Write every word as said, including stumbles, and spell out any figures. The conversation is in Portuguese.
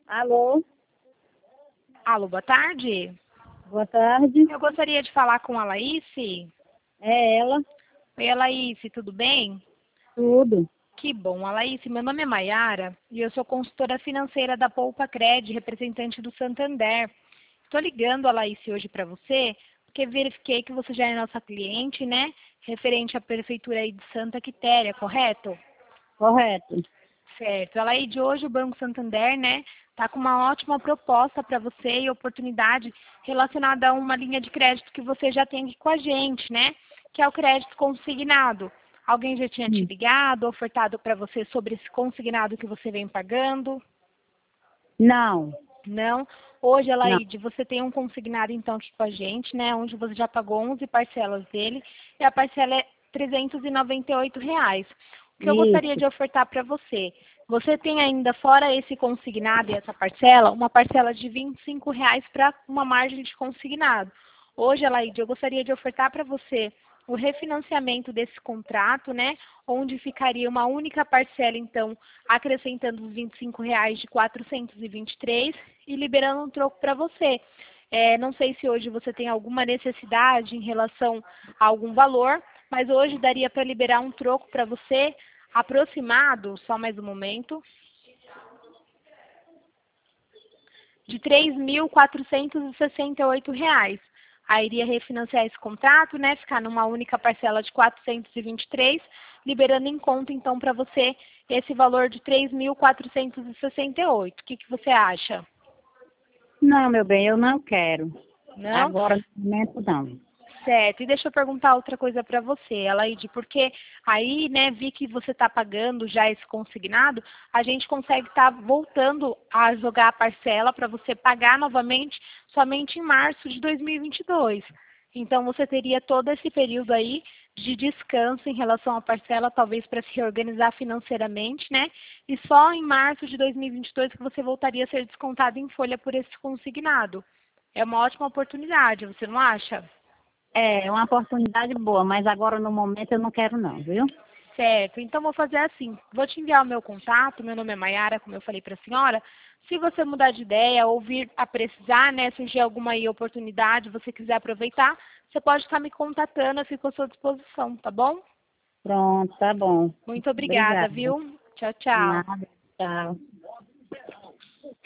Alô, Alô, boa tarde. boa tarde. Eu gostaria de falar com a Laíse. É ela, Oi, Laíse, tudo bem? tudo. Que bom, a Laíse. Meu nome é Maiara e eu sou consultora financeira da Poupa Cred, representante do Santander. Estou ligando a Laíse hoje para você porque verifiquei que você já é nossa cliente, né? Referente à prefeitura aí de Santa Quitéria, correto? Correto. Certo. Ela aí de hoje o Banco Santander, né, tá com uma ótima proposta para você e oportunidade relacionada a uma linha de crédito que você já tem aqui com a gente, né, que é o crédito consignado. Alguém já tinha te Hum. ligado, ofertado para você sobre esse consignado que você vem pagando? Não, Não. Hoje, não. Elaide, você tem um consignado então aqui com a gente, né, onde você já pagou onze parcelas dele e a parcela é trezentos e noventa e oito reais. O que eu gostaria Isso. de ofertar para você? Você tem ainda, fora esse consignado e essa parcela, uma parcela de vinte e cinco reais para uma margem de consignado. Hoje, Elaide, eu gostaria de ofertar para você o refinanciamento desse contrato, né, onde ficaria uma única parcela, então, acrescentando os vinte e cinco reais de quatrocentos e vinte e três e liberando um troco para você. É, não sei se hoje você tem alguma necessidade em relação a algum valor, mas hoje daria para liberar um troco para você aproximado, só mais um momento, de três mil quatrocentos e sessenta e oito reais. Aí iria refinanciar esse contrato, né? Ficar numa única parcela de quatrocentos e vinte e três, liberando em conta então para você esse valor de três mil quatrocentos e sessenta e oito. O que que você acha? Não, meu bem, eu não quero. Não? Agora, no momento, não. Certo. E deixa eu perguntar outra coisa para você, Alaide, porque aí, né, vi que você está pagando já esse consignado, a gente consegue estar voltando a jogar a parcela para você pagar novamente somente em março de dois mil e vinte e dois. Então, você teria todo esse período aí de descanso em relação à parcela, talvez para se reorganizar financeiramente, né? E só em março de dois mil e vinte e dois que você voltaria a ser descontado em folha por esse consignado. É uma ótima oportunidade, você não acha? É, é uma oportunidade boa, mas agora, no momento, eu não quero, não, viu? Certo, então vou fazer assim, vou te enviar o meu contato, meu nome é Maiara, como eu falei para a senhora. Se você mudar de ideia ou vir a precisar, né, surgir alguma aí oportunidade, você quiser aproveitar, você pode estar me contatando, eu fico à sua disposição, tá bom? Pronto, tá bom. Muito obrigada, Obrigada. viu? Tchau, tchau. Nada, tchau.